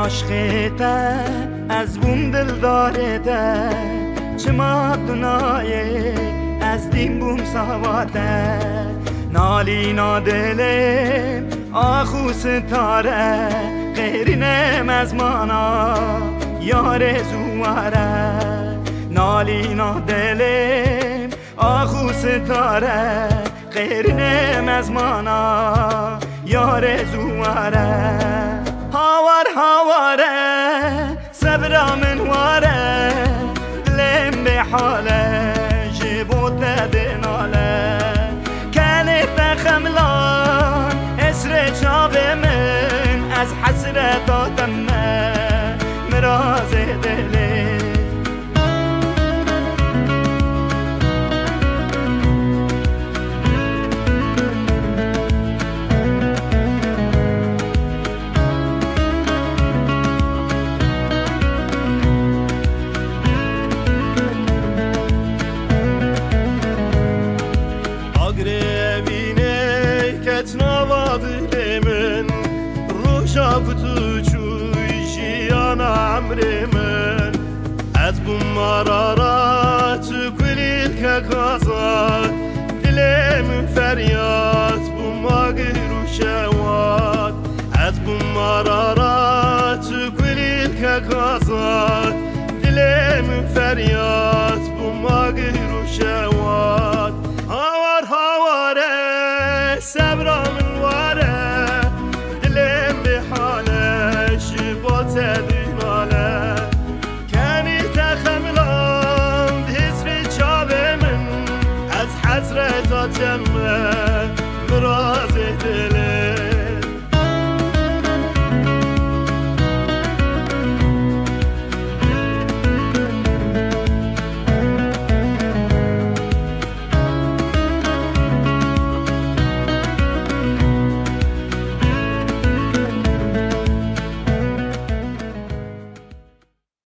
عاشقته از بوم دل دارده چه ما دنایه از دیم بوم سواده نالی نادلم آخو ستاره غیری نم از مانا یار زواره نالی نادلم آخو ستاره غیری نم از مانا یار زواره هاوار هاواره صبر من واره دلم به حاله جبوت دناله کنت خملان اسر چاو من از حسرت آدم مراز دله شابتو چویشی عمر من از بوم مرارات کلیل که غازات دلم فریاد بوم آگر و شواد از بوم مرارات کلیل که غازات دلم فریاد بوم آگر و شواد هاوار هاواره صبرم